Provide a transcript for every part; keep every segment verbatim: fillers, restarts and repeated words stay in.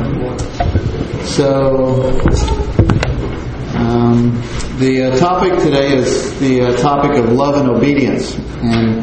So, um, the uh, topic today is the uh, topic of love and obedience. And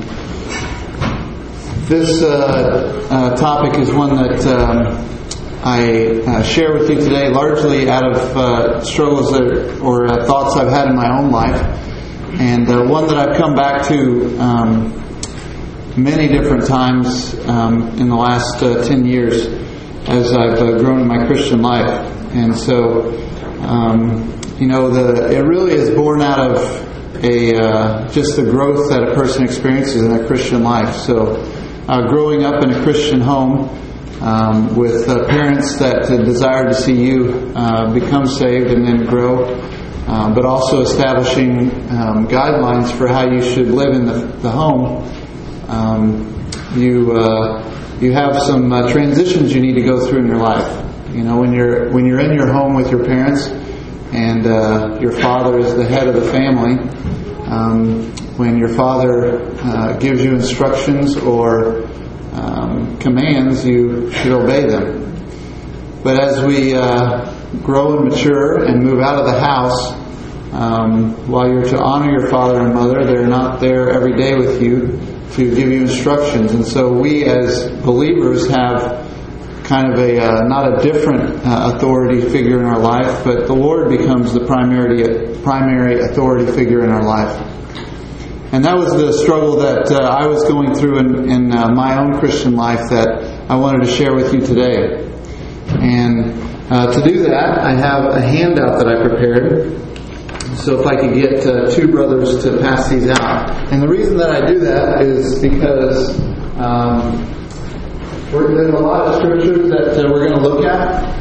this uh, uh, topic is one that um, I uh, share with you today largely out of uh, struggles that, or uh, thoughts I've had in my own life. And uh, one that I've come back to um, many different times um, in the last uh, ten years as I've uh, grown in my Christian life. And so, um, you know, the it really is born out of a uh, just the growth that a person experiences in their Christian life. So, uh, growing up in a Christian home um, with uh, parents that uh, desire to see you uh, become saved and then grow, uh, but also establishing um, guidelines for how you should live in the, the home. Um, you uh, you have some uh, transitions you need to go through in your life. You know, when you're when you're in your home with your parents, and uh, your father is the head of the family. Um, when your father uh, gives you instructions or um, commands, you should obey them. But as we uh, grow and mature and move out of the house, um, while you're to honor your father and mother, they're not there every day with you to give you instructions. And so we as believers have kind of a uh, not a different uh, authority figure in our life, but the Lord becomes the primary primary authority figure in our life. And that was the struggle that uh, I was going through in, in uh, my own Christian life that I wanted to share with you today. And uh, to do that, I have a handout that I prepared. So if I could get uh, two brothers to pass these out. And the reason that I do that is because um, we're, there's a lot of scriptures that uh, we're going to look at.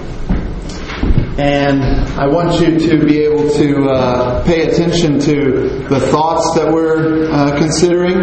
And I want you to be able to uh, pay attention to the thoughts that we're uh, considering,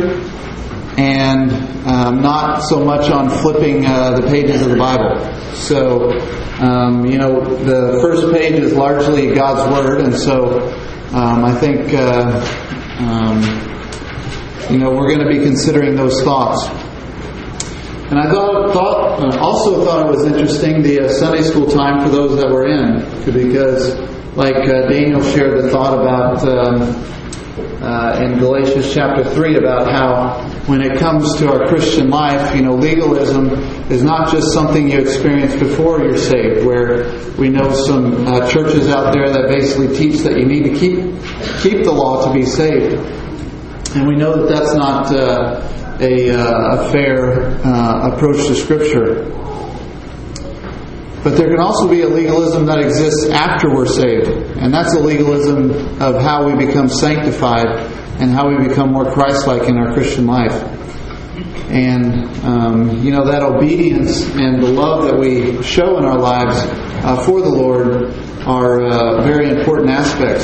and um, not so much on flipping uh, the pages of the Bible. So, um, you know, the first page is largely God's Word, and so um, I think, uh, um, you know, we're going to be considering those thoughts. And I thought, thought uh, also thought it was interesting the uh, Sunday school time for those that were in, because, like uh, Daniel shared the thought about um, uh, in Galatians chapter three about how when it comes to our Christian life, you know, legalism is not just something you experience before you're saved. Where we know some uh, churches out there that basically teach that you need to keep keep the law to be saved, and we know that that's not Uh, A, uh, a fair uh, approach to Scripture. But there can also be a legalism that exists after we're saved. And that's a legalism of how we become sanctified and how we become more Christ-like in our Christian life. And, um, you know, that obedience and the love that we show in our lives uh, for the Lord are uh, very important aspects.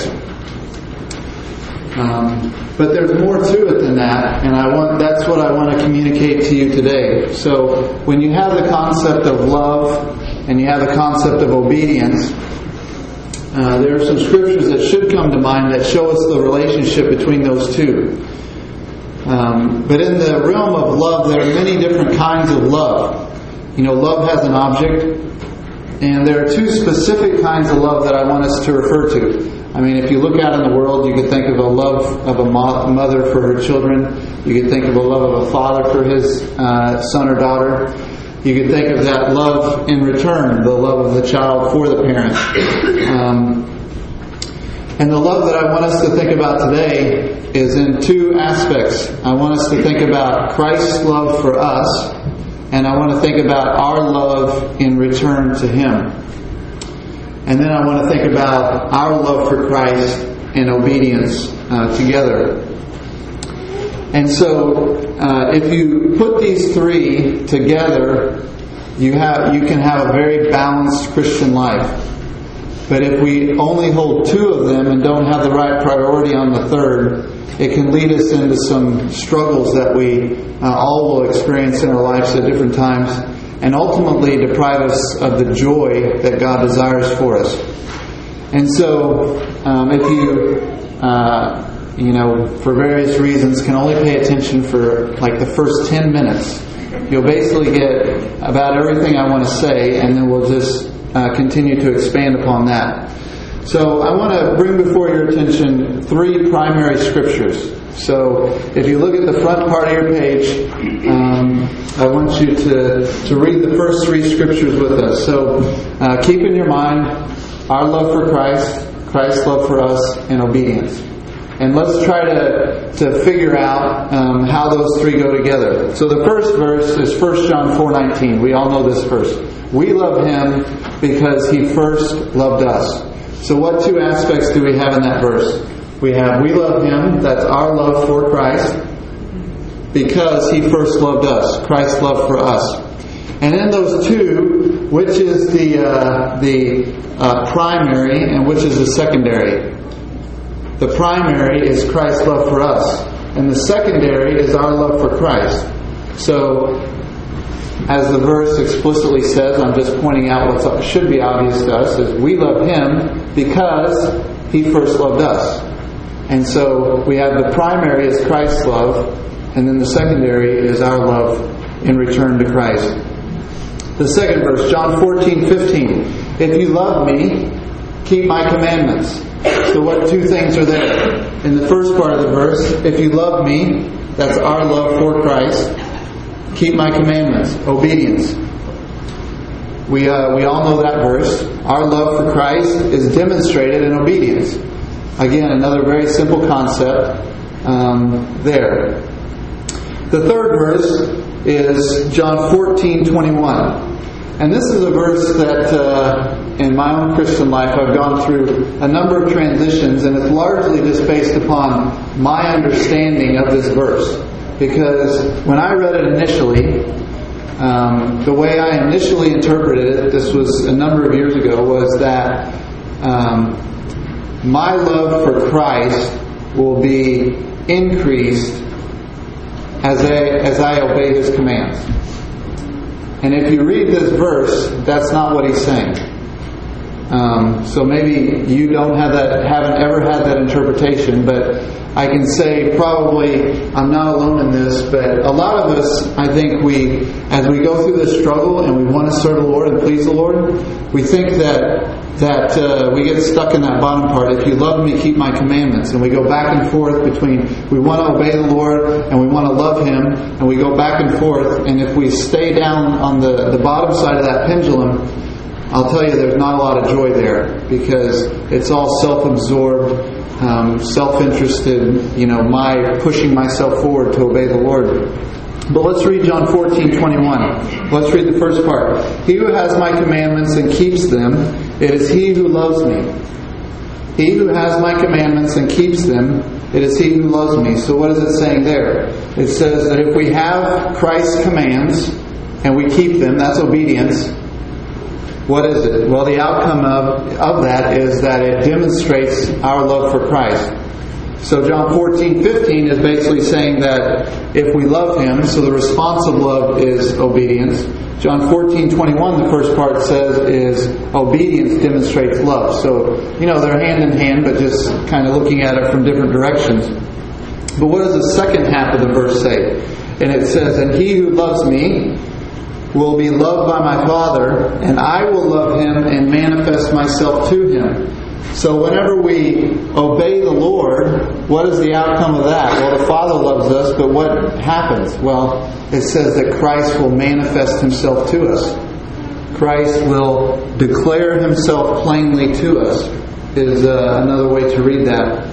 Um, but there's more to it than that, and I want that's what I want to communicate to you today. So when you have the concept of love and you have the concept of obedience, uh, there are some scriptures that should come to mind that show us the relationship between those two. Um, but in the realm of love, there are many different kinds of love. You know, love has an object, and there are two specific kinds of love that I want us to refer to. I mean, if you look out in the world, you could think of a love of a mother for her children. You could think of a love of a father for his uh, son or daughter. You could think of that love in return, the love of the child for the parent. Um, and the love that I want us to think about today is in two aspects. I want us to think about Christ's love for us, and I want to think about our love in return to Him. And then I want to think about our love for Christ and obedience uh, together. And so, uh, if you put these three together, you have you can have a very balanced Christian life. But if we only hold two of them and don't have the right priority on the third, it can lead us into some struggles that we uh, all will experience in our lives at different times, and ultimately deprive us of the joy that God desires for us. And so, um, if you, uh, you know, for various reasons, can only pay attention for like the first ten minutes, you'll basically get about everything I want to say, and then we'll just uh, continue to expand upon that. So I want to bring before your attention three primary scriptures. So if you look at the front part of your page, um, I want you to, to read the first three scriptures with us. So uh, keep in your mind our love for Christ, Christ's love for us, and obedience. And let's try to, to figure out um, how those three go together. So the first verse is First John four nineteen. We all know this verse. We love Him because He first loved us. So what two aspects do we have in that verse? We have we love Him, that's our love for Christ, because He first loved us, Christ's love for us. And in those two, which is the uh, the uh, primary and which is the secondary? The primary is Christ's love for us, and the secondary is our love for Christ. So, as the verse explicitly says, I'm just pointing out what should be obvious to us, is we love Him because He first loved us. And so we have the primary is Christ's love, and then the secondary is our love in return to Christ. The second verse, John fourteen fifteen. If you love me, keep my commandments. So what two things are there? In the first part of the verse, if you love me, that's our love for Christ. Keep my commandments, obedience. We uh, we all know that verse. Our love for Christ is demonstrated in obedience. Again, another very simple concept um, there. The third verse is John fourteen twenty-one. And this is a verse that uh, in my own Christian life I've gone through a number of transitions, and it's largely just based upon my understanding of this verse. Because when I read it initially, um, the way I initially interpreted it, this was a number of years ago, was that um, my love for Christ will be increased as I, as I obey His commands. And if you read this verse, that's not what he's saying. Um, so maybe you don't have that, haven't ever had that interpretation, but I can say probably I'm not alone in this, but a lot of us, I think we, as we go through this struggle and we want to serve the Lord and please the Lord, we think that that uh, we get stuck in that bottom part. If you love me, keep my commandments. And we go back and forth between we want to obey the Lord and we want to love Him, and we go back and forth. And if we stay down on the, the bottom side of that pendulum, I'll tell you there's not a lot of joy there, because it's all self-absorbed, um, self-interested, you know, my pushing myself forward to obey the Lord. But let's read John fourteen twenty-one. Let's read the first part. He who has my commandments and keeps them, it is he who loves me. He who has my commandments and keeps them, it is he who loves me. So what is it saying there? It says that if we have Christ's commands and we keep them, that's obedience. What is it? Well, the outcome of, of that is that it demonstrates our love for Christ. So John fourteen fifteen is basically saying that if we love Him, so the response of love is obedience. John fourteen twenty-one, the first part says, is obedience demonstrates love. So, you know, they're hand in hand, but just kind of looking at it from different directions. But what does the second half of the verse say? And it says, and he who loves me will be loved by my Father, and I will love him and manifest myself to him. So whenever we obey the Lord, what is the outcome of that? Well, the Father loves us, but what happens? Well, it says that Christ will manifest Himself to us. Christ will declare Himself plainly to us, is uh, another way to read that.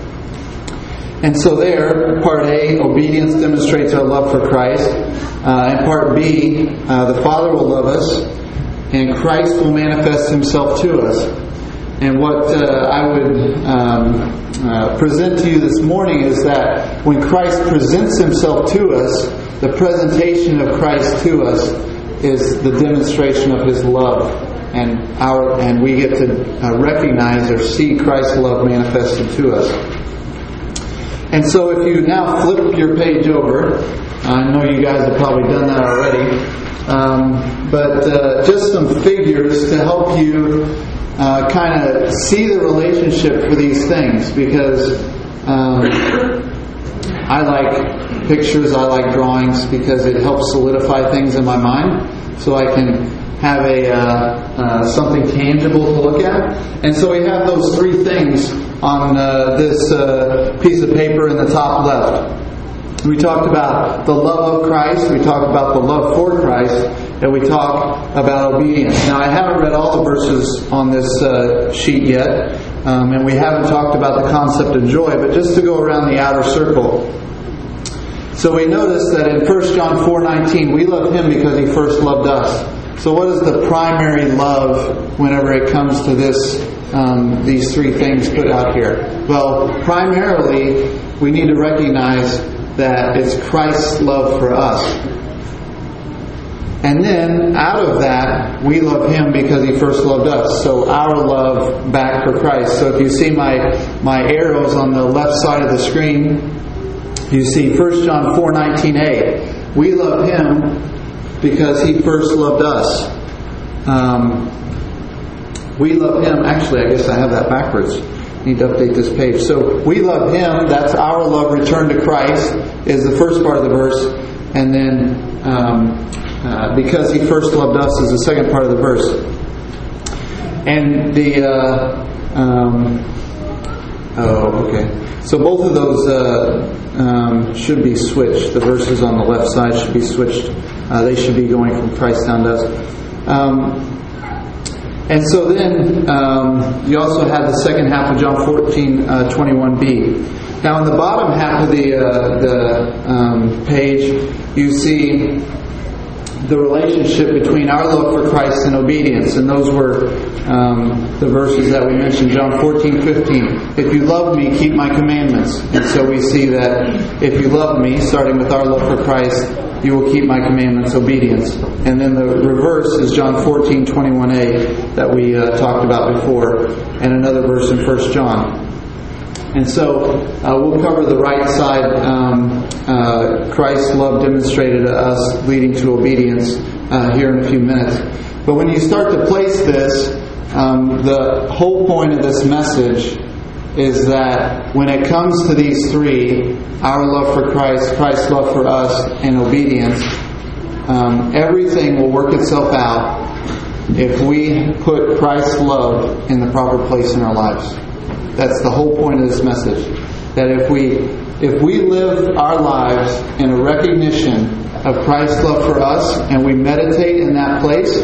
And so there, part A, obedience demonstrates our love for Christ. Uh, and part B, uh, the Father will love us, and Christ will manifest Himself to us. And what uh, I would um, uh, present to you this morning is that when Christ presents Himself to us, the presentation of Christ to us is the demonstration of His love, and our and we get to uh, recognize or see Christ's love manifested to us. And so, if you now flip your page over, I know you guys have probably done that already, um, but uh, just some figures to help you Uh, kind of see the relationship for these things, because um, I like pictures, I like drawings, because it helps solidify things in my mind, so I can have a uh, uh, something tangible to look at. And so we have those three things on uh, this uh, piece of paper in the top left. We talked about the love of Christ, we talked about the love for Christ, and we talked about obedience. Now, I haven't read all the verses on this uh, sheet yet, um, and we haven't talked about the concept of joy, but just to go around the outer circle. So we notice that in First John four nineteen, we love Him because He first loved us. So what is the primary love whenever it comes to this, um, these three things put out here? Well, primarily, we need to recognize that it's Christ's love for us. And then, out of that, we love Him because He first loved us. So our love back for Christ. So if you see my, my arrows on the left side of the screen, you see First John four nineteen a. We love Him because He first loved us. Um, we love Him. Actually, I guess I have that backwards. I need to update this page. So we love Him. That's our love returned to Christ is the first part of the verse. And then um, uh, because He first loved us is the second part of the verse. And the... Uh, um, oh, okay. So both of those uh, um, should be switched. The verses on the left side should be switched. Uh, they should be going from Christ down to us. Um, and so then um, you also have the second half of John fourteen twenty-one b. Now in the bottom half of the uh, the um, page, you see the relationship between our love for Christ and obedience. And those were um, the verses that we mentioned, John fourteen fifteen. If you love me, keep my commandments. And so we see that if you love me, starting with our love for Christ, you will keep my commandments, obedience. And then the reverse is John fourteen twenty-one a that we uh, talked about before, and another verse in First John. And so uh, we'll cover the right side, um, uh, Christ's love demonstrated to us leading to obedience uh, here in a few minutes. But when you start to place this, um, the whole point of this message is that when it comes to these three, our love for Christ, Christ's love for us, and obedience, um, everything will work itself out if we put Christ's love in the proper place in our lives. That's the whole point of this message. That if we if we live our lives in a recognition of Christ's love for us and we meditate in that place,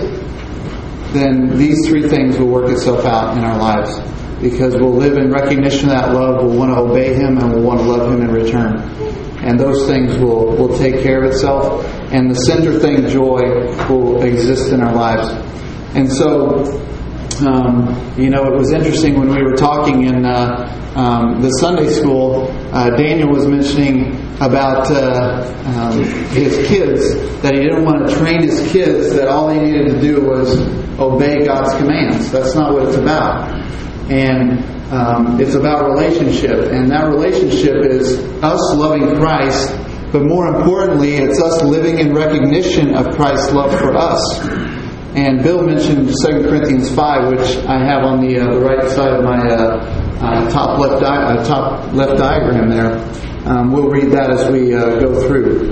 then these three things will work itself out in our lives. Because we'll live in recognition of that love, we'll want to obey Him, and we'll want to love Him in return. And those things will, will take care of itself. And the center thing, joy, will exist in our lives. And so... Um, you know, it was interesting when we were talking in uh, um, the Sunday school, uh, Daniel was mentioning about uh, um, his kids, that he didn't want to train his kids that all they needed to do was obey God's commands. That's not what it's about. And um, it's about relationship. And that relationship is us loving Christ, but more importantly, it's us living in recognition of Christ's love for us. And Bill mentioned Second Corinthians five, which I have on the, uh, the right side of my uh, uh, top left di- uh, top left diagram there. Um, we'll read that as we uh, go through.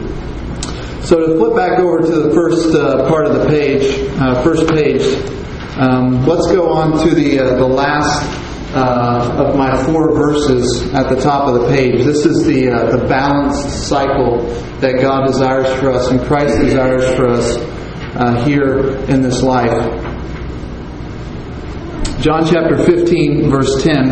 So to flip back over to the first uh, part of the page, uh, first page, um, let's go on to the uh, the last uh, of my four verses at the top of the page. This is the uh, the balanced cycle that God desires for us and Christ desires for us. Uh, here in this life. John chapter fifteen, verse ten.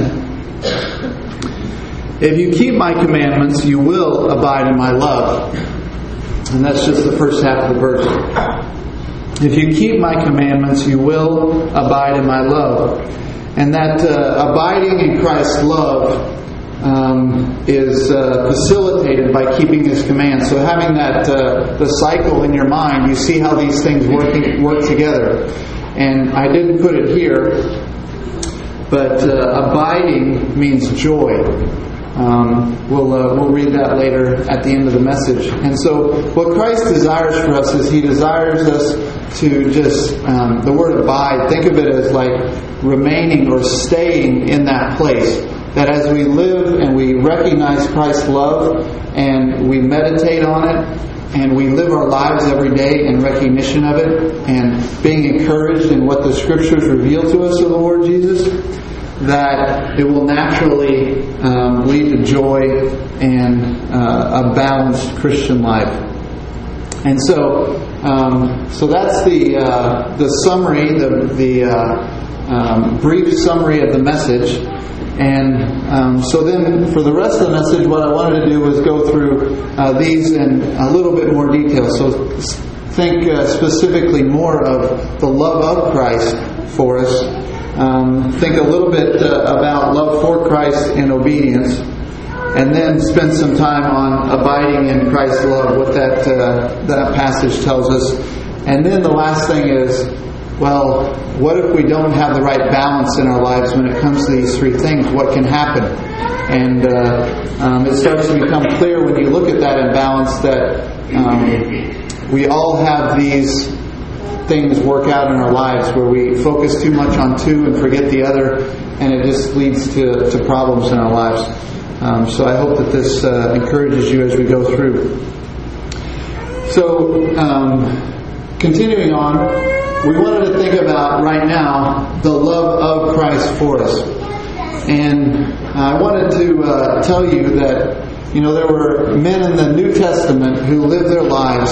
If you keep my commandments, you will abide in my love. And that's just the first half of the verse. If you keep my commandments, you will abide in my love. And that uh, abiding in Christ's love Um, is uh, facilitated by keeping His commands. So having that uh, the cycle in your mind, you see how these things work work together. And I didn't put it here, but uh, abiding means joy. Um, we'll uh, we'll read that later at the end of the message. And so, what Christ desires for us is He desires us to just um, the word abide. Think of it as like remaining or staying in that place. that as we live and we recognize Christ's love and we meditate on it and we live our lives every day in recognition of it and being encouraged in what the Scriptures reveal to us of the Lord Jesus, that it will naturally um, lead to joy and uh, a balanced Christian life. And so, um, so that's the uh, the summary, the the uh, um, brief summary of the message. And um, so then, for the rest of the message, what I wanted to do was go through uh, these in a little bit more detail. So think uh, specifically more of the love of Christ for us. Um, think a little bit uh, about love for Christ and obedience, and then spend some time on abiding in Christ's love, what that uh, that passage tells us. And then the last thing is, well, what if we don't have the right balance in our lives when it comes to these three things? What can happen? And uh, um, it starts to become clear when you look at that imbalance that um, we all have these things work out in our lives where we focus too much on two and forget the other, and it just leads to, to problems in our lives. Um, so I hope that this uh, encourages you as we go through. So, um, continuing on, we wanted to think about right now the love of Christ for us. And I wanted to uh, tell you that, you know, there were men in the New Testament who lived their lives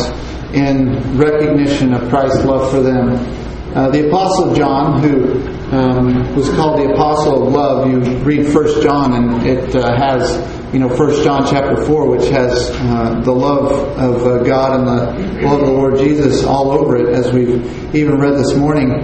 in recognition of Christ's love for them. Uh, the Apostle John, who um, was called the Apostle of Love, you read First John and it uh, has, you know, First John chapter four, which has uh, the love of uh, God and the love of the Lord Jesus all over it, as we've even read this morning.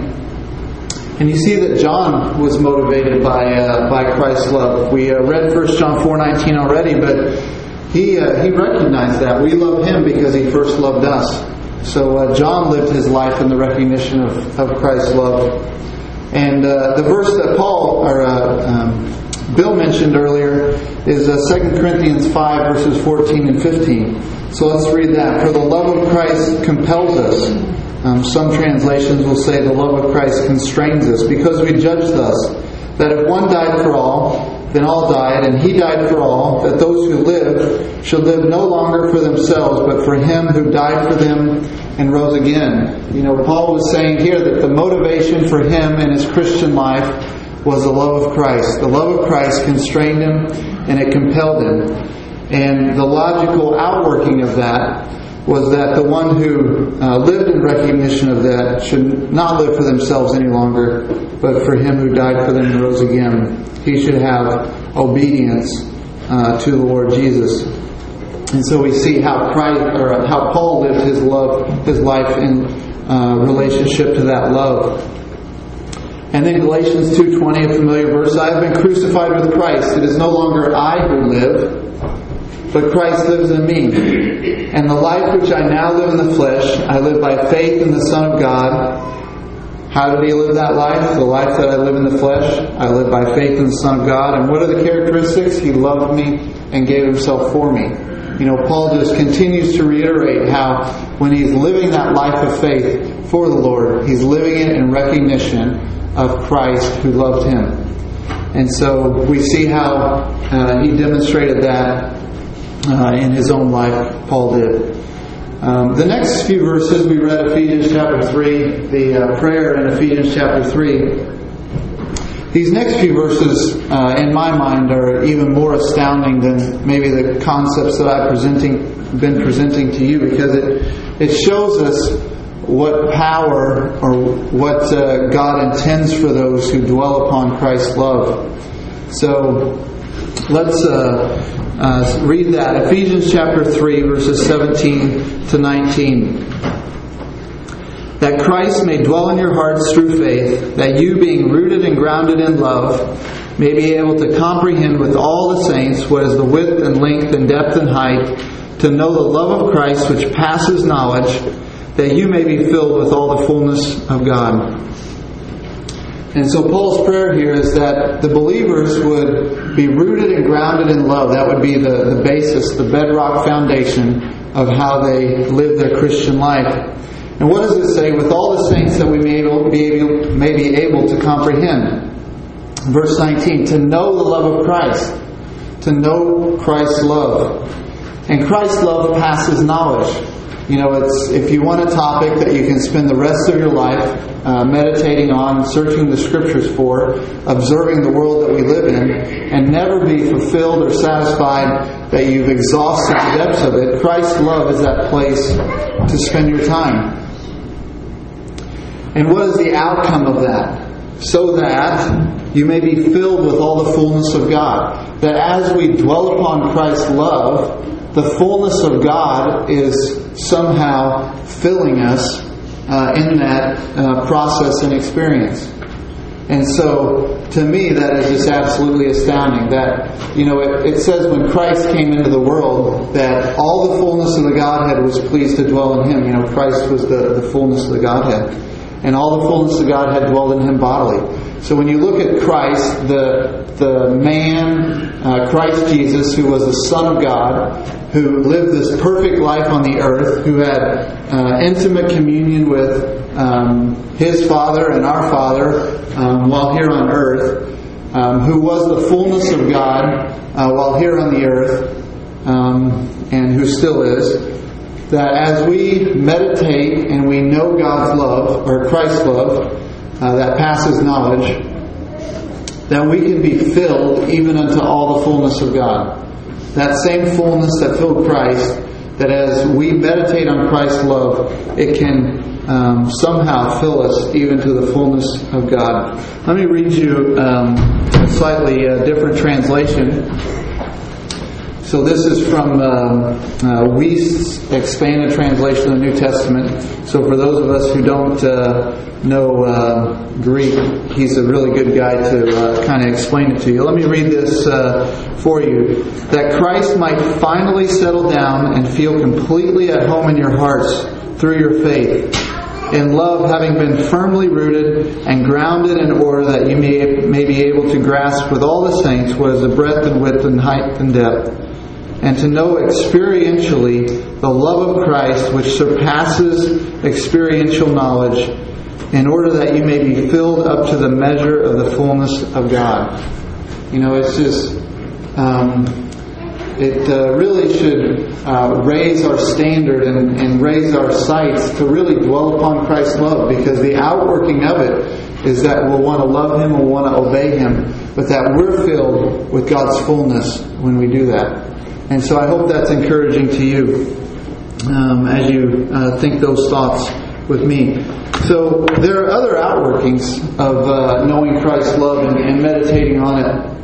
And you see that John was motivated by uh, by Christ's love. We uh, read First John four nineteen already, but he uh, he recognized that we love him because he first loved us. So uh, John lived his life in the recognition of, of Christ's love. And uh, the verse that Paul or uh, um, Bill mentioned earlier is uh, Second Corinthians five verses fourteen and fifteen. So let's read that. For the love of Christ compels us. Um, some translations will say the love of Christ constrains us, because we judge thus, that if one died for all, then all died, and He died for all, that those who live should live no longer for themselves, but for Him who died for them and rose again. You know, Paul was saying here that the motivation for him in his Christian life was the love of Christ. The love of Christ constrained him and it compelled him. And the logical outworking of that was that the one who uh, lived in recognition of that should not live for themselves any longer, but for Him who died for them and rose again. He should have obedience uh, to the Lord Jesus. And so we see how Christ, or how Paul lived his love, his life in uh, relationship to that love. And then Galatians two twenty, a familiar verse, I have been crucified with Christ. It is no longer I who live, but Christ lives in me. And the life which I now live in the flesh, I live by faith in the Son of God. How did he live that life? The life that I live in the flesh, I live by faith in the Son of God. And what are the characteristics? He loved me and gave himself for me. You know, Paul just continues to reiterate how when he's living that life of faith for the Lord, he's living it in recognition of Christ who loved him. And so we see how uh, he demonstrated that uh, in his own life, Paul did. Um, the next few verses, we read Ephesians chapter three, the uh, prayer in Ephesians chapter three. These next few verses, uh, in my mind, are even more astounding than maybe the concepts that I've presenting, been presenting to you, because it it shows us what power or what uh, God intends for those who dwell upon Christ's love. So let's uh, uh, read that. Ephesians chapter three, verses seventeen to nineteen. That Christ may dwell in your hearts through faith, that you, being rooted and grounded in love, may be able to comprehend with all the saints what is the width and length and depth and height, to know the love of Christ which passes knowledge, that you may be filled with all the fullness of God. And so Paul's prayer here is that the believers would be rooted and grounded in love. That would be the, the basis, the bedrock foundation of how they live their Christian life. And what does it say? With all the saints that we may, able, be able, may be able to comprehend. verse nineteen, to know the love of Christ. To know Christ's love. And Christ's love passes knowledge. You know, it's if you want a topic that you can spend the rest of your life uh, meditating on, searching the Scriptures for, observing the world that we live in, and never be fulfilled or satisfied that you've exhausted the depths of it, Christ's love is that place to spend your time. And what is the outcome of that? So that you may be filled with all the fullness of God. That as we dwell upon Christ's love, the fullness of God is somehow filling us uh, in that uh, process and experience. And so, to me, that is just absolutely astounding. That, you know, it, it says when Christ came into the world that all the fullness of the Godhead was pleased to dwell in Him. You know, Christ was the, the fullness of the Godhead. And all the fullness of God had dwelled in Him bodily. So when you look at Christ, the the man, uh, Christ Jesus, who was the Son of God, who lived this perfect life on the earth, who had uh, intimate communion with um, His Father and our Father um, while here on earth, um, who was the fullness of God uh, while here on the earth, um, and who still is, that as we meditate and we know God's love, or Christ's love, uh, that passes knowledge, that we can be filled even unto all the fullness of God. That same fullness that filled Christ, that as we meditate on Christ's love, it can um, somehow fill us even to the fullness of God. Let me read you um, a slightly uh, different translation. So this is from uh, uh, Wuest's expanded translation of the New Testament. So for those of us who don't uh, know uh, Greek, he's a really good guy to uh, kind of explain it to you. Let me read this uh, for you. That Christ might finally settle down and feel completely at home in your hearts through your faith, in love having been firmly rooted and grounded in order that you may, may be able to grasp with all the saints what is the breadth and width and height and depth, and to know experientially the love of Christ which surpasses experiential knowledge, in order that you may be filled up to the measure of the fullness of God. You know, it's just, um, it uh, really should uh, raise our standard and, and raise our sights to really dwell upon Christ's love, because the outworking of it is that we'll want to love Him, we'll want to obey Him, but that we're filled with God's fullness when we do that. And so I hope that's encouraging to you um, as you uh, think those thoughts with me. So there are other outworkings of uh, knowing Christ's love and, and meditating on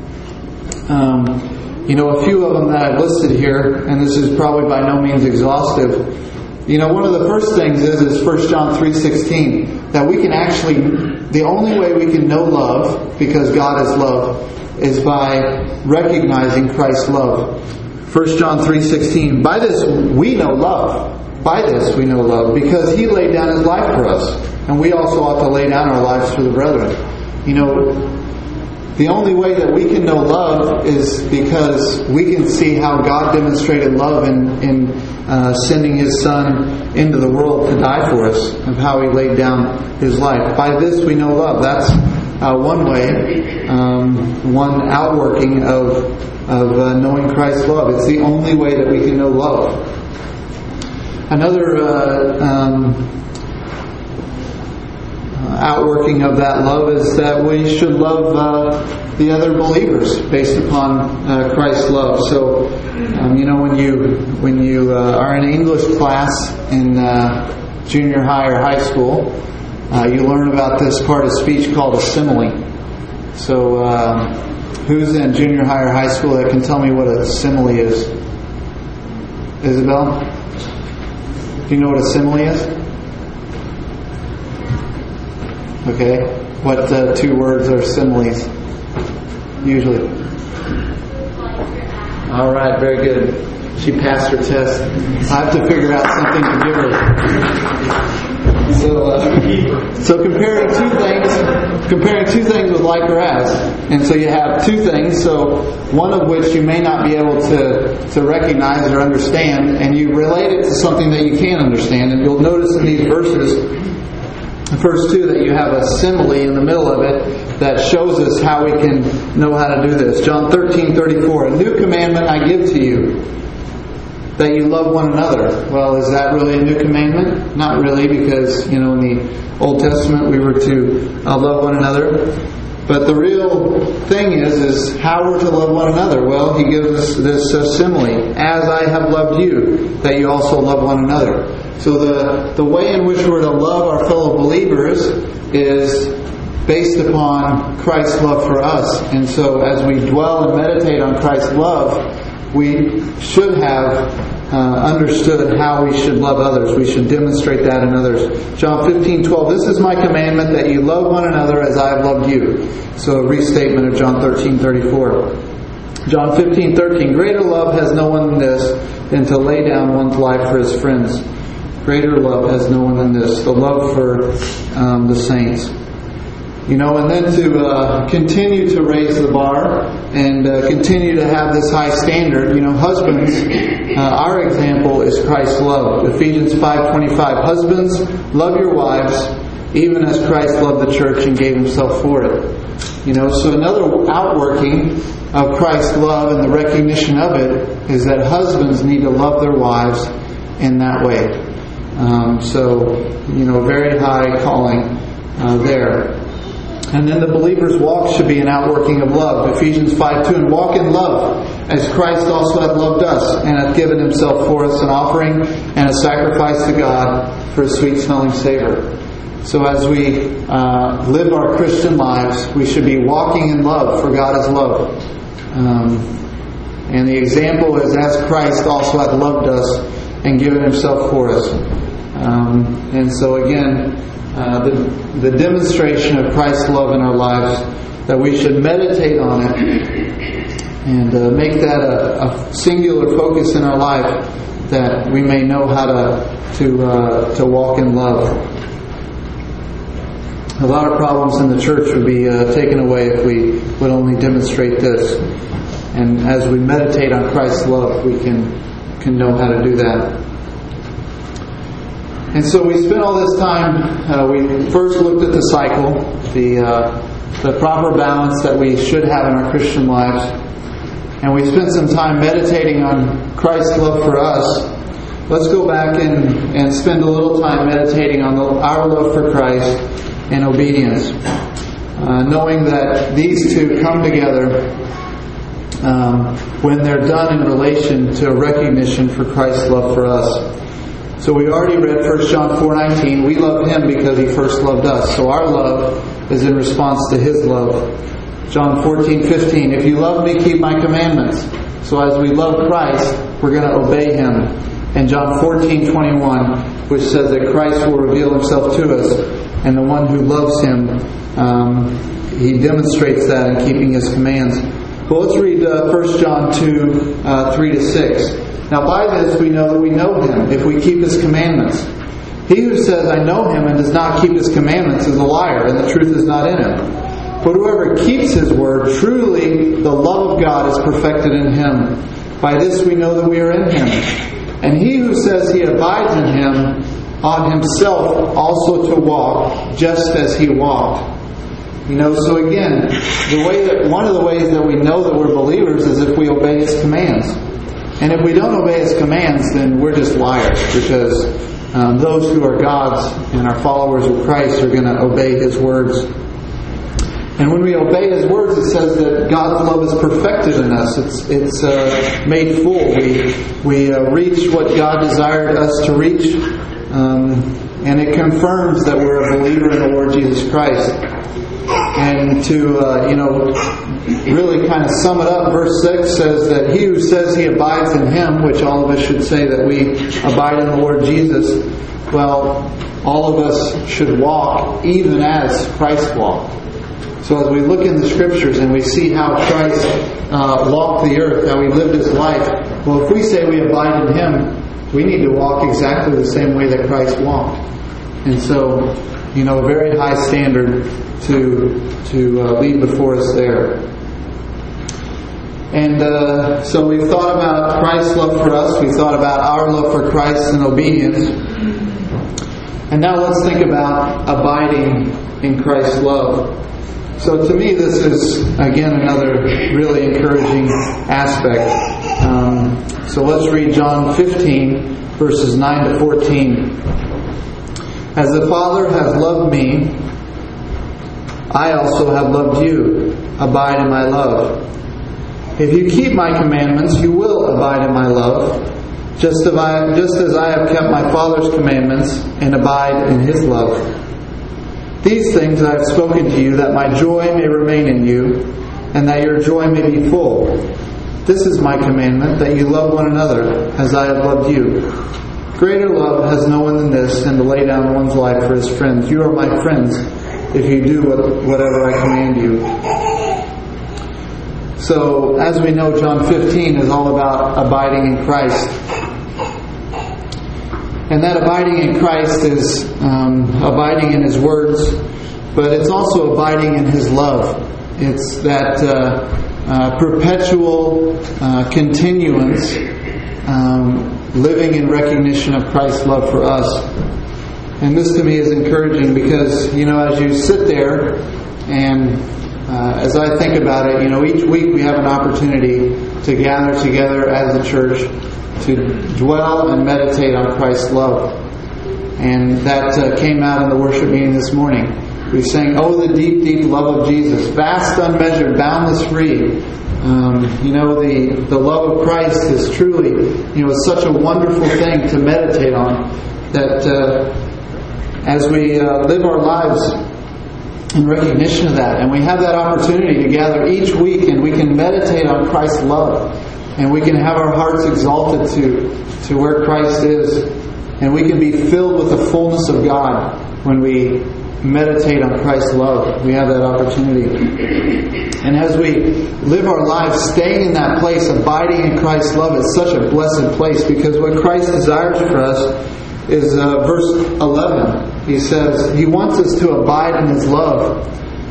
it. Um, you know, a few of them that I've listed here, and this is probably by no means exhaustive. You know, one of the first things is, is First John three sixteen, that we can actually, the only way we can know love, because God is love, is by recognizing Christ's love. First John three sixteen, by this we know love. By this we know love, because He laid down His life for us. And we also ought to lay down our lives for the brethren. You know, the only way that we can know love is because we can see how God demonstrated love in, in uh, sending His Son into the world to die for us, of how He laid down His life. By this we know love. That's uh, one way, um, one outworking of, of uh, knowing Christ's love. It's the only way that we can know love. Another uh, um, outworking of that love is that we should love uh, the other believers based upon uh, Christ's love. So, um, you know, when you when you uh, are in an English class in uh, junior high or high school, uh, you learn about this part of speech called a simile. So, uh, who's in junior high or high school that can tell me what a simile is? Isabel? Do you know what a simile is? Okay. What uh, two words are similes? Usually. All right. Very good. She passed her test. I have to figure out something to give her. So, uh, so comparing two things, comparing two things with like or as, and so you have two things. So one of which you may not be able to to recognize or understand, and you relate it to something that you can understand. And you'll notice in these verses Verse two, that you have a simile in the middle of it that shows us how we can know how to do this. John thirteen thirty-four, a new commandment I give to you, that you love one another. Well, is that really a new commandment? Not really, because, you know, in the Old Testament we were to uh, love one another. But the real thing is, is how we're to love one another. Well, He gives us this uh, simile. As I have loved you, that you also love one another. So the, the way in which we're to love our fellow believers is based upon Christ's love for us. And so as we dwell and meditate on Christ's love, we should have uh, understood how we should love others. We should demonstrate that in others. John fifteen twelve, this is my commandment, that you love one another as I have loved you. So a restatement of John thirteen thirty-four. John fifteen thirteen, greater love has no one than this, than to lay down one's life for his friends. Greater love has no one than this, the love for um, the saints. You know, and then to uh, continue to raise the bar and uh, continue to have this high standard. You know, husbands, uh, our example is Christ's love. Ephesians five twenty-five, husbands, love your wives, even as Christ loved the church and gave Himself for it. You know, so another outworking of Christ's love and the recognition of it is that husbands need to love their wives in that way. Um, so, you know, very high calling uh, there. And then the believer's walk should be an outworking of love. Ephesians five two, and walk in love, as Christ also hath loved us, and hath given Himself for us, an offering and a sacrifice to God for a sweet-smelling savor. So as we uh, live our Christian lives, we should be walking in love, for God is love. Um, and the example is, as Christ also hath loved us and given Himself for us. Um, and so again, Uh, the, the demonstration of Christ's love in our lives, that we should meditate on it and uh, make that a, a singular focus in our life, that we may know how to to uh, to walk in love. A lot of problems in the church would be uh, taken away if we would only demonstrate this. And as we meditate on Christ's love, we can can know how to do that. And so we spent all this time, uh, we first looked at the cycle, the uh, the proper balance that we should have in our Christian lives. And we spent some time meditating on Christ's love for us. Let's go back and, and spend a little time meditating on the, our love for Christ and obedience. Uh, knowing that these two come together um, when they're done in relation to a recognition for Christ's love for us. So we already read First John four nineteen. We love Him because He first loved us. So our love is in response to His love. John fourteen fifteen. If you love me, keep my commandments. So as we love Christ, we're going to obey Him. And John fourteen twenty-one, which says that Christ will reveal Himself to us. And the one who loves Him, um, he demonstrates that in keeping His commands. Well, let's read uh, First John two, uh, three to six. Now by this we know that we know Him, if we keep His commandments. He who says, I know Him, and does not keep His commandments is a liar, and the truth is not in him. But whoever keeps His word, truly the love of God is perfected in him. By this we know that we are in Him. And he who says he abides in Him, ought himself also to walk, just as He walked. You know, so again, the way that one of the ways that we know that we're believers is if we obey His commands. And if we don't obey His commands, then we're just liars, because um, those who are God's and are followers of Christ are going to obey His words. And when we obey His words, it says that God's love is perfected in us. It's it's uh, made full. We we uh, reach what God desired us to reach, um, and it confirms that we're a believer in the Lord Jesus Christ. And to, uh, you know, really kind of sum it up, verse six says that he who says he abides in Him, which all of us should say that we abide in the Lord Jesus, well, all of us should walk even as Christ walked. So as we look in the Scriptures and we see how Christ uh, walked the earth, how He lived His life, well, if we say we abide in Him, we need to walk exactly the same way that Christ walked. And so, you know, a very high standard to to uh, lead before us there. And uh, so we've thought about Christ's love for us. We've thought about our love for Christ and obedience. And now let's think about abiding in Christ's love. So to me, this is, again, another really encouraging aspect. Um, so let's read John fifteen, verses nine to fourteen. As the Father has loved me, I also have loved you. Abide in my love. If you keep my commandments, you will abide in my love, just as I, just as I have kept my Father's commandments and abide in His love. These things I have spoken to you, that my joy may remain in you, and that your joy may be full. This is my commandment, that you love one another, as I have loved you. Greater love has no one than this, than to lay down one's life for his friends. You are my friends, if you do whatever I command you. So, as we know, John fifteen is all about abiding in Christ. And that abiding in Christ is um, abiding in His words, but it's also abiding in His love. It's that uh, uh, perpetual uh, continuance, um, living in recognition of Christ's love for us. And this to me is encouraging because, you know, as you sit there and uh, as I think about it, you know, each week we have an opportunity to gather together as a church to dwell and meditate on Christ's love. And that uh, came out in the worship meeting this morning. We sang, "Oh, the deep, deep love of Jesus, vast, unmeasured, boundless, free." Um, you know, the, the love of Christ is truly, you know, such a wonderful thing to meditate on, that uh, as we uh, live our lives in recognition of that, and we have that opportunity to gather each week and we can meditate on Christ's love. And we can have our hearts exalted to, to where Christ is. And we can be filled with the fullness of God when we meditate on Christ's love. We have that opportunity. And as we live our lives staying in that place, abiding in Christ's love, is such a blessed place, because what Christ desires for us is uh, verse eleven. He says He wants us to abide in His love,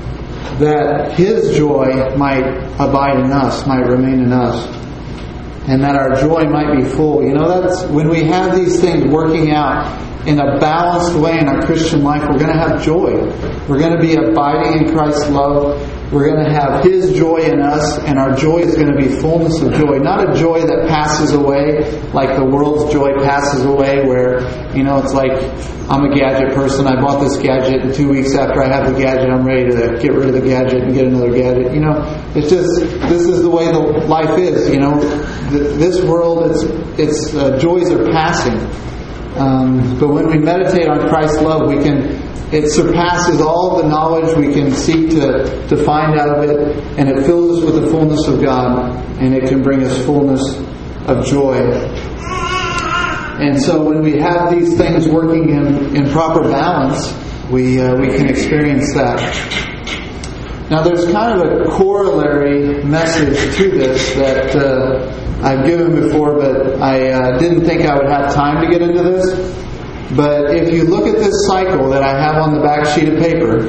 that His joy might abide in us, might remain in us, and that our joy might be full. You know, that's when we have these things working out in a balanced way in our Christian life, we're going to have joy. We're going to be abiding in Christ's love. We're going to have His joy in us, and our joy is going to be fullness of joy. Not a joy that passes away like the world's joy passes away, where, you know, it's like, I'm a gadget person. I bought this gadget, and two weeks after I have the gadget, I'm ready to get rid of the gadget and get another gadget. You know, it's just, this is the way the life is. You know, this world, its its uh, joys are passing. Um, but when we meditate on Christ's love, we can, it surpasses all the knowledge we can seek to, to find out of it, and it fills us with the fullness of God, and it can bring us fullness of joy. And so when we have these things working in, in proper balance, we uh, we can experience that. Now there's kind of a corollary message to this that uh, I've given before, but I uh, didn't think I would have time to get into this. But if you look at this cycle that I have on the back sheet of paper,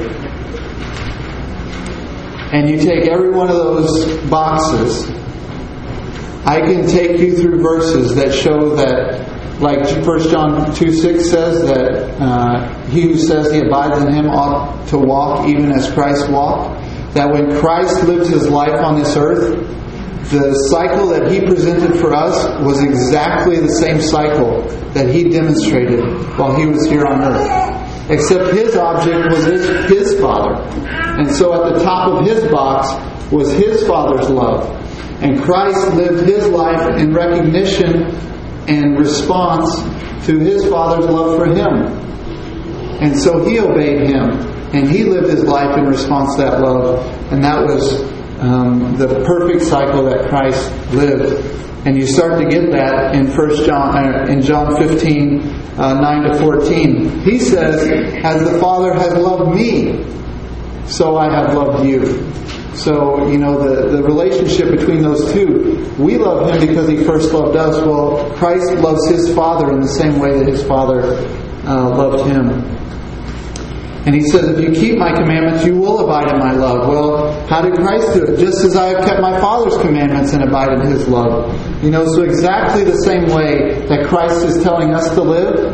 and you take every one of those boxes, I can take you through verses that show that, like First John two six says, that uh, he who says he abides in Him ought to walk even as Christ walked. That when Christ lived His life on this earth, the cycle that He presented for us was exactly the same cycle that He demonstrated while He was here on earth. Except His object was His, his Father. And so at the top of His box was His Father's love. And Christ lived His life in recognition and response to His Father's love for Him. And so He obeyed Him. And He lived His life in response to that love. And that was um, the perfect cycle that Christ lived. And you start to get that in First John, uh, in John fifteen, uh, nine to fourteen. He says, "As the Father has loved me, so I have loved you." So, you know, the, the relationship between those two, we love Him because He first loved us. Well, Christ loves His Father in the same way that His Father uh, loved Him. And He says, if you keep my commandments, you will abide in my love. Well, how did Christ do it? Just as I have kept my Father's commandments and abide in His love. You know, so exactly the same way that Christ is telling us to live,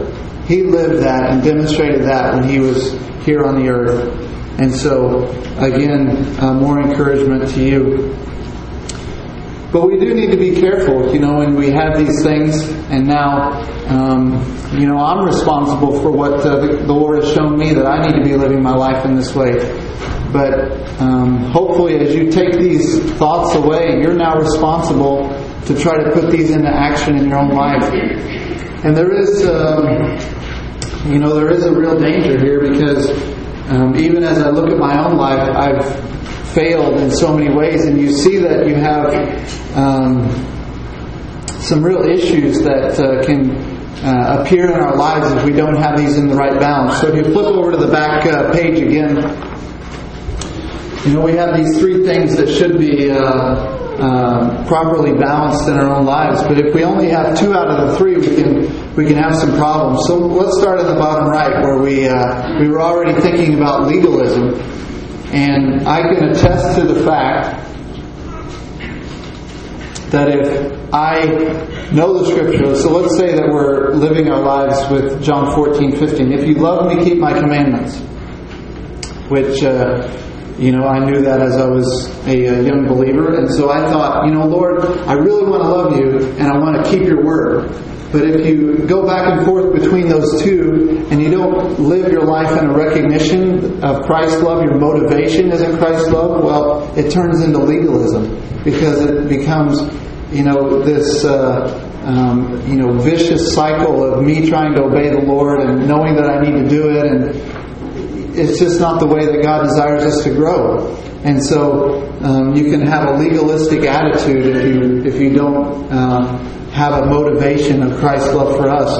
He lived that and demonstrated that when He was here on the earth. And so, again, uh, more encouragement to you. But we do need to be careful, you know, when we have these things, and now, um, you know, I'm responsible for what uh, the, the Lord has shown me that I need to be living my life in this way. But um, hopefully as you take these thoughts away, you're now responsible to try to put these into action in your own life. And there is, um, you know, there is a real danger here, because um, even as I look at my own life, I've failed in so many ways, and you see that you have um, some real issues that uh, can uh, appear in our lives if we don't have these in the right balance. So if you flip over to the back uh, page again, you know, we have these three things that should be uh, uh, properly balanced in our own lives. But if we only have two out of the three, we can we can have some problems. So let's start at the bottom right, where we uh, we were already thinking about legalism. And I can attest to the fact that if I know the Scripture, so let's say that we're living our lives with John fourteen fifteen. If you love me, keep my commandments. Which, uh, you know, I knew that as I was a, a young believer. And so I thought, you know, Lord, I really want to love you and I want to keep your word. But if you go back and forth between those two and you don't live your life in a recognition of Christ's love, your motivation isn't Christ's love, well, it turns into legalism, because it becomes, you know, this uh, um, you know, vicious cycle of me trying to obey the Lord and knowing that I need to do it, and it's just not the way that God desires us to grow. And so um, you can have a legalistic attitude if you if you don't uh, have a motivation of Christ's love for us.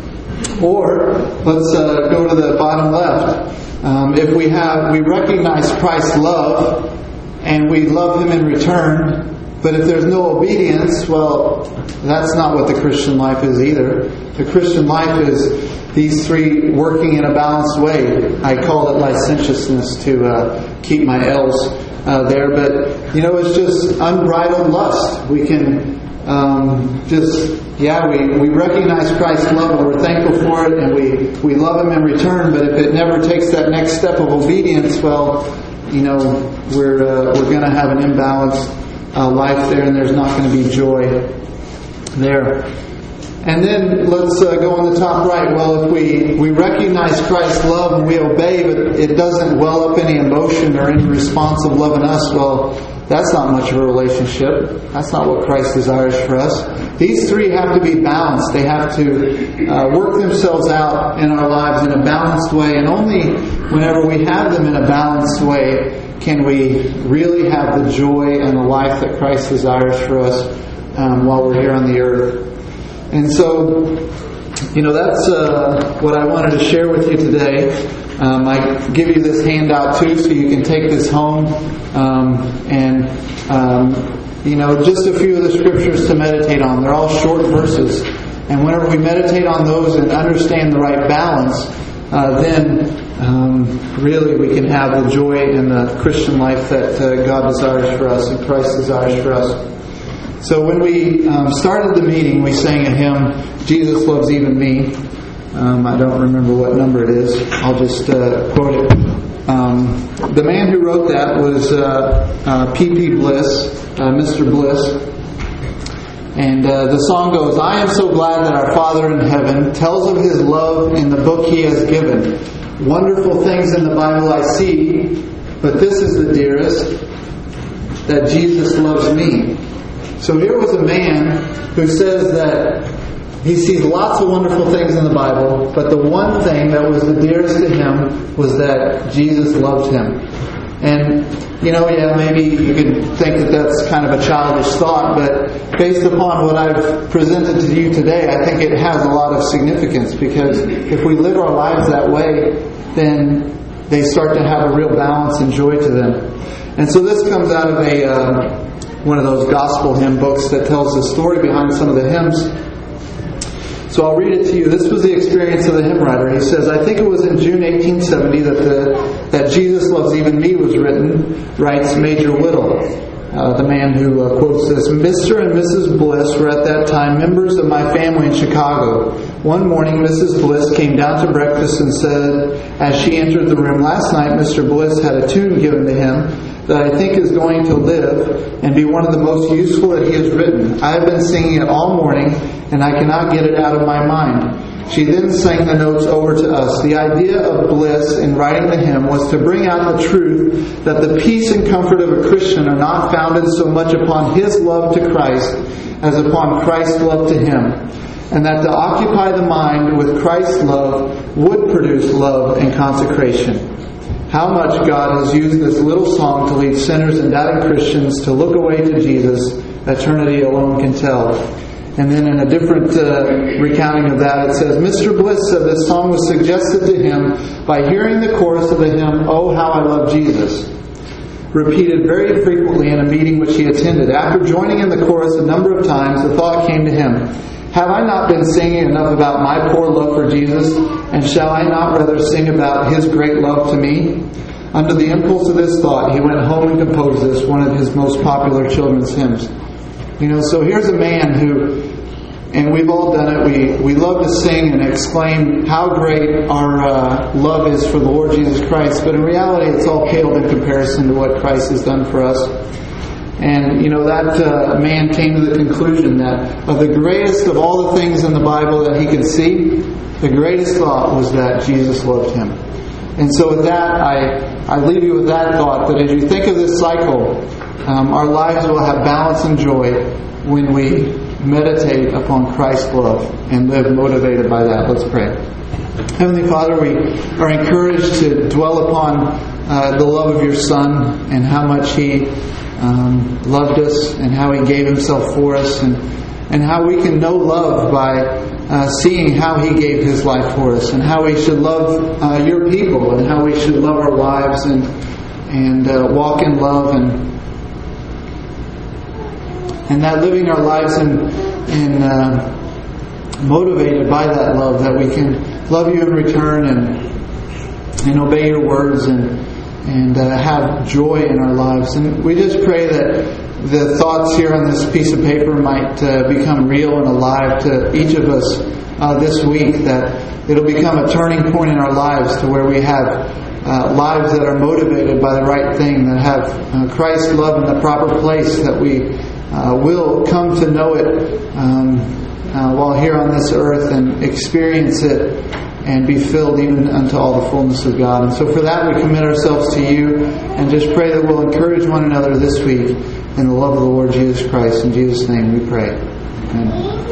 Or let's uh, go to the bottom left. Um, if we have we recognize Christ's love and we love Him in return, but if there's no obedience, well, that's not what the Christian life is either. The Christian life is these three working in a balanced way. I call it licentiousness to uh, keep my L's uh, there. But, you know, it's just unbridled lust. We can um, just, yeah, we, we recognize Christ's love and we're thankful for it and we, we love Him in return. But if it never takes that next step of obedience, well, you know, we're, uh, we're going to have an imbalanced uh, life there, and there's not going to be joy there. And then let's uh, go on the top right. Well, if we, we recognize Christ's love and we obey, but it doesn't well up any emotion or any response of love in us, well, that's not much of a relationship. That's not what Christ desires for us. These three have to be balanced. They have to uh, work themselves out in our lives in a balanced way. And only whenever we have them in a balanced way can we really have the joy and the life that Christ desires for us um, while we're here on the earth. And so, you know, that's uh, what I wanted to share with you today. Um, I give you this handout too, so you can take this home. Um, and, um, you know, just a few of the scriptures to meditate on. They're all short verses. And whenever we meditate on those and understand the right balance, uh, then um, really we can have the joy in the Christian life that uh, God desires for us and Christ desires for us. So when we um, started the meeting, we sang a hymn, Jesus Loves Even Me. Um, I don't remember what number it is. I'll just uh, quote it. Um, the man who wrote that was uh, uh, P P Bliss, uh, Mister Bliss. And uh, the song goes, I am so glad that our Father in heaven tells of His love in the book He has given. Wonderful things in the Bible I see, but this is the dearest, that Jesus loves me. So here was a man who says that he sees lots of wonderful things in the Bible, but the one thing that was the dearest to him was that Jesus loved him. And, you know, yeah, maybe you could think that that's kind of a childish thought, but based upon what I've presented to you today, I think it has a lot of significance, because if we live our lives that way, then they start to have a real balance and joy to them. And so this comes out of a uh, one of those gospel hymn books that tells the story behind some of the hymns. So I'll read it to you. This was the experience of the hymn writer. He says, I think it was in June eighteen seventy that the that Jesus Loves Even Me was written, writes Major Whittle, uh, the man who uh, quotes this. Mister and Missus Bliss were at that time members of my family in Chicago. One morning, Missus Bliss came down to breakfast and said, as she entered the room, "Last night, Mister Bliss had a tune given to him that I think is going to live and be one of the most useful that he has written. I have been singing it all morning, and I cannot get it out of my mind." She then sang the notes over to us. The idea of Bliss in writing the hymn was to bring out the truth that the peace and comfort of a Christian are not founded so much upon his love to Christ as upon Christ's love to him, and that to occupy the mind with Christ's love would produce love and consecration. How much God has used this little song to lead sinners and doubting Christians to look away to Jesus, eternity alone can tell. And then in a different uh, recounting of that, it says, Mister Bliss said this song was suggested to him by hearing the chorus of the hymn, "Oh, How I Love Jesus," repeated very frequently in a meeting which he attended. After joining in the chorus a number of times, the thought came to him, "Have I not been singing enough about my poor love for Jesus? And shall I not rather sing about His great love to me?" Under the impulse of this thought, he went home and composed this, one of his most popular children's hymns. You know, so here's a man who, and we've all done it, we, we love to sing and exclaim how great our uh, love is for the Lord Jesus Christ, but in reality it's all paled in comparison to what Christ has done for us. And, you know, that uh, man came to the conclusion that of the greatest of all the things in the Bible that he could see, the greatest thought was that Jesus loved him. And so with that, I, I leave you with that thought, that as you think of this cycle, um, our lives will have balance and joy when we meditate upon Christ's love and live motivated by that. Let's pray. Heavenly Father, we are encouraged to dwell upon uh, the love of your Son and how much He um, loved us and how He gave Himself for us, and, and how we can know love by uh, seeing how He gave His life for us, and how we should love uh, your people, and how we should love our lives and and uh, walk in love, and and that living our lives in in uh, motivated by that love, that we can love you in return and and obey your words and and uh, have joy in our lives. And we just pray that the thoughts here on this piece of paper might uh, become real and alive to each of us uh, this week, that it'll become a turning point in our lives to where we have uh, lives that are motivated by the right thing, that have uh, Christ's love in the proper place, that we uh, will come to know it um, uh, while here on this earth and experience it and be filled even unto all the fullness of God. And so for that we commit ourselves to you and just pray that we'll encourage one another this week in the love of the Lord Jesus Christ. In Jesus' name we pray. Amen.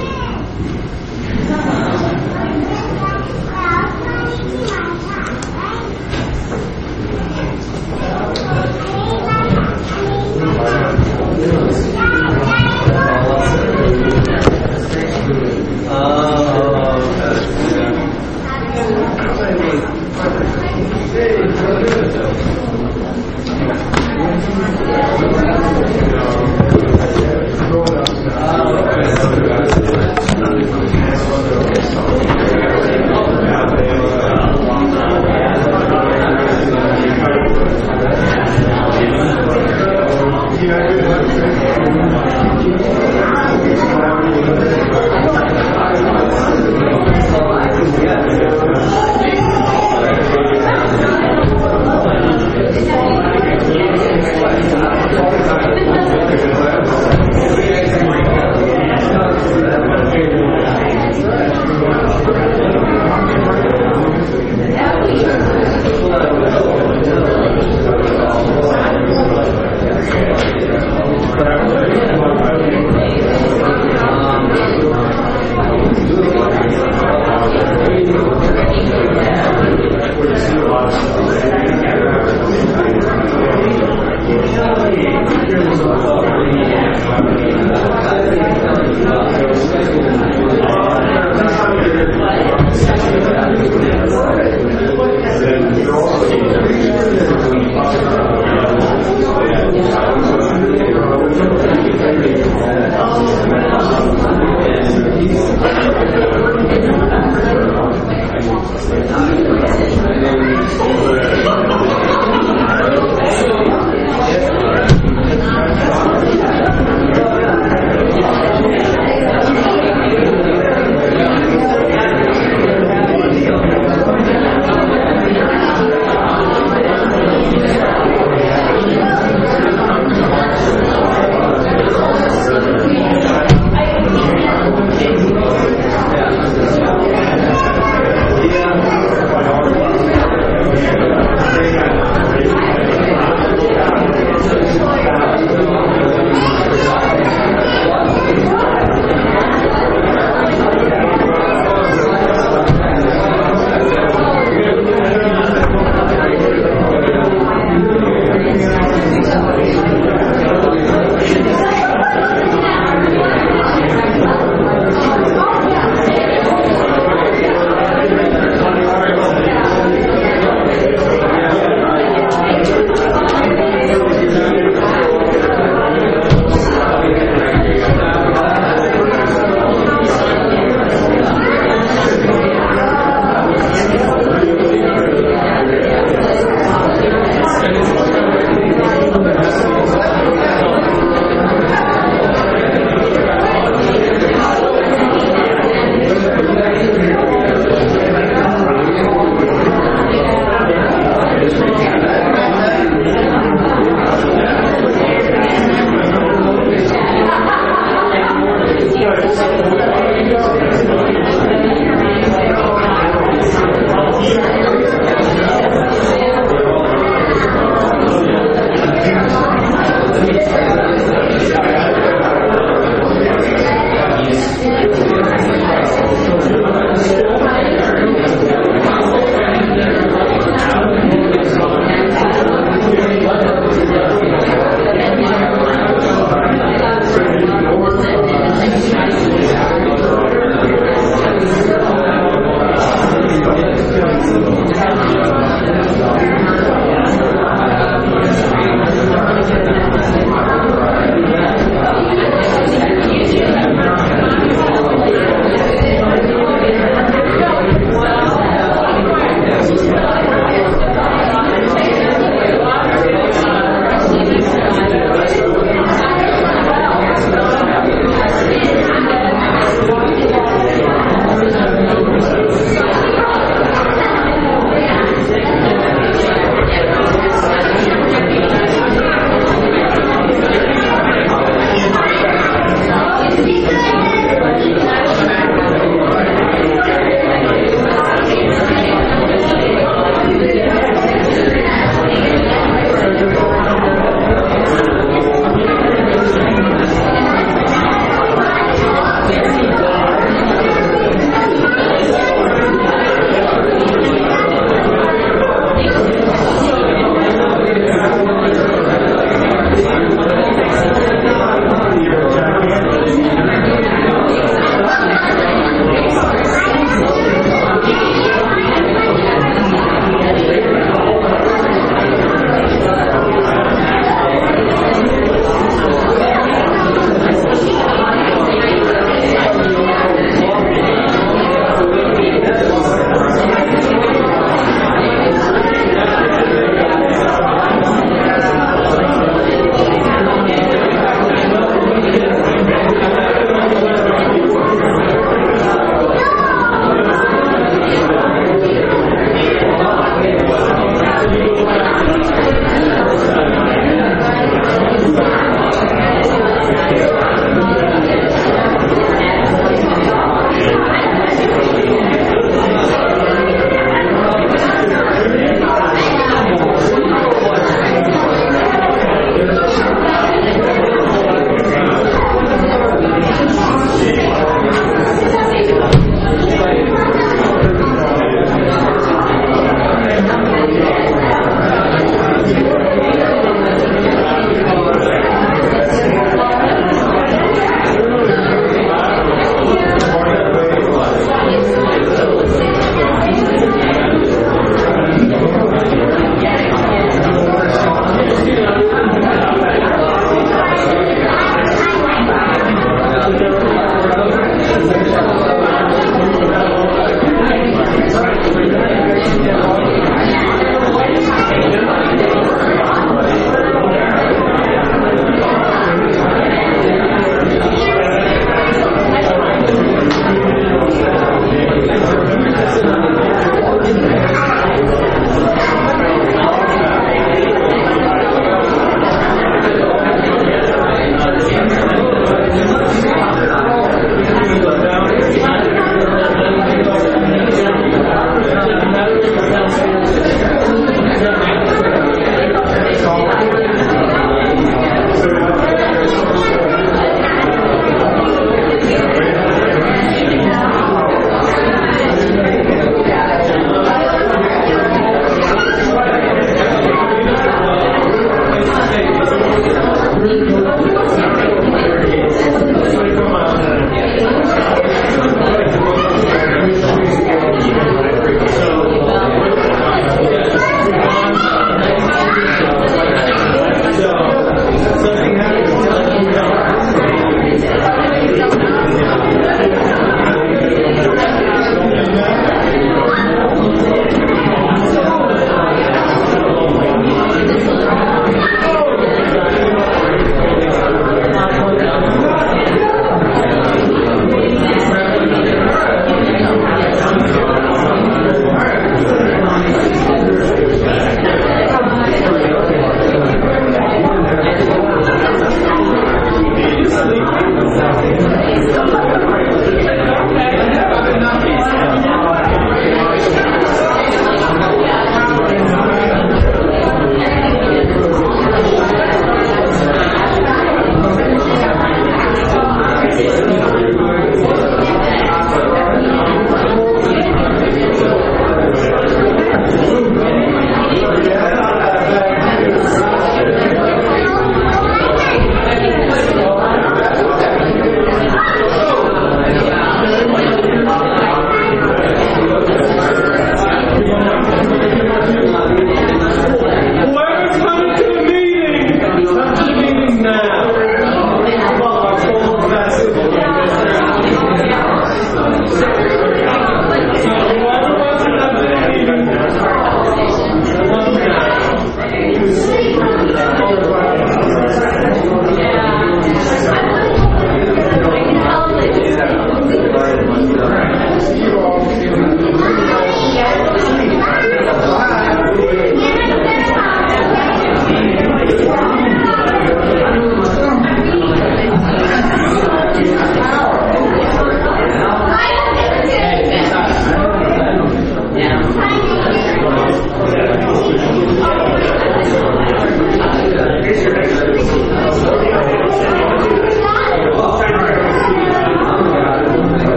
Amen.